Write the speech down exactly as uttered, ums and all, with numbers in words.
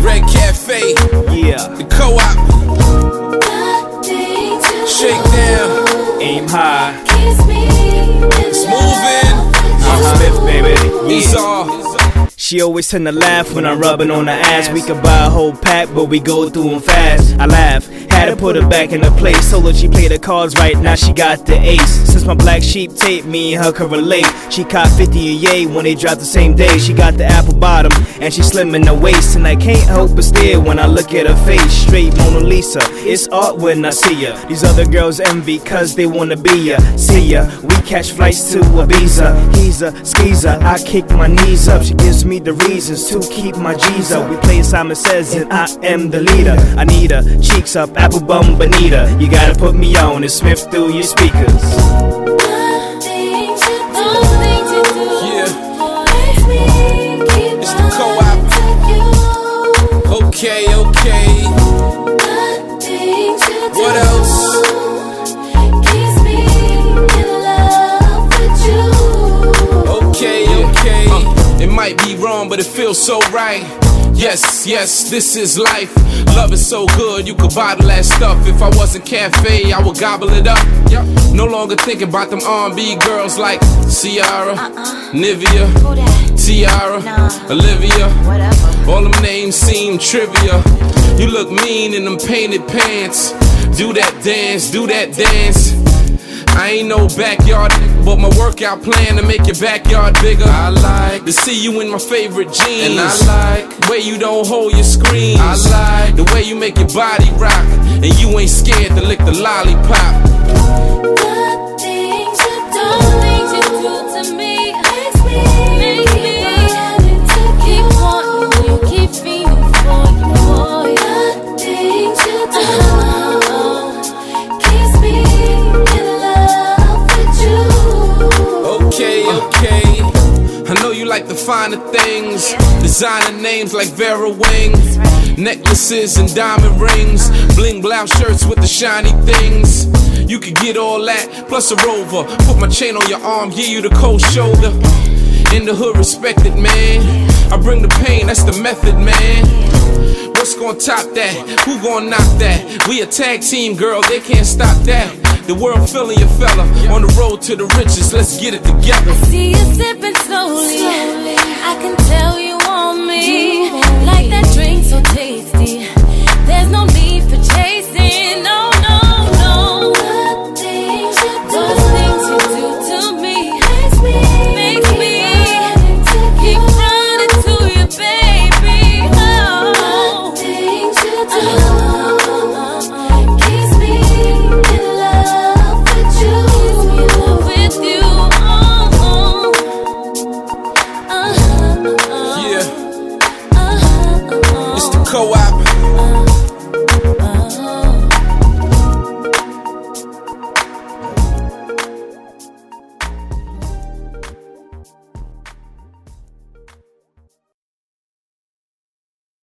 Red Cafe, Yeah, the co-op. Shake down, aim high. it's moving. Uh-huh. Smith, baby. These Yeah. are. She always tend to laugh when I'm rubbing on her ass. We could buy a whole pack, but we go through them fast. I laugh, had to put her back in the place. Told her she played the cards right, now she got the ace. Since my black sheep tape, me and her could relate. She caught fifty a yay when they dropped the same day. She got the apple bottom, and she slim in the waist. And I can't help but stare when I look at her face. Straight Mona Lisa, it's art when I see her. These other girls envy cause they wanna be ya. See ya, we catch flights to Ibiza. He's a skeezer, I kick my knees up. She gives me the reasons to keep my G's up. We play Simon Says and I am the leader. I need her, cheeks up, apple bum bonita. You gotta put me on and Smith through your speakers. Yeah, it's the co-op. Okay, okay. What else? Okay, okay. Uh, it might be wrong, but it feels so right. Yes, yes, this is life. Love is so good, you could bottle that stuff. If I wasn't cafe, I would gobble it up. No longer thinking about them R and B girls like Ciara, uh-uh. Nivea, Tiara, nah. Olivia. Whatever. All them names seem trivia. You look mean in them painted pants. Do that dance, do that dance. I ain't no backyard, but my workout plan to make your backyard bigger. I like to see you in my favorite jeans, and I like the way you don't hold your screens. I like the way you make your body rock, and you ain't scared to lick the lollipop. The things you do, things you do to me, makes me, make me keep wanting you, keep feeling for you, boy. The things you do. Okay, okay. I know you like the finer things. Designer names like Vera Wing. Necklaces and diamond rings. Bling blouse shirts with the shiny things. You could get all that, plus a Rover. Put my chain on your arm, give you the cold shoulder. In the hood, respected, man. I bring the pain, that's the method, man. What's gonna top that? Who gonna knock that? We a tag team, girl, they can't stop that. The world feeling your fella. On the road to the riches, let's get it together. I see you sipping slowly. I can tell you want me. Like that drink so tasty. There's no need for chasing.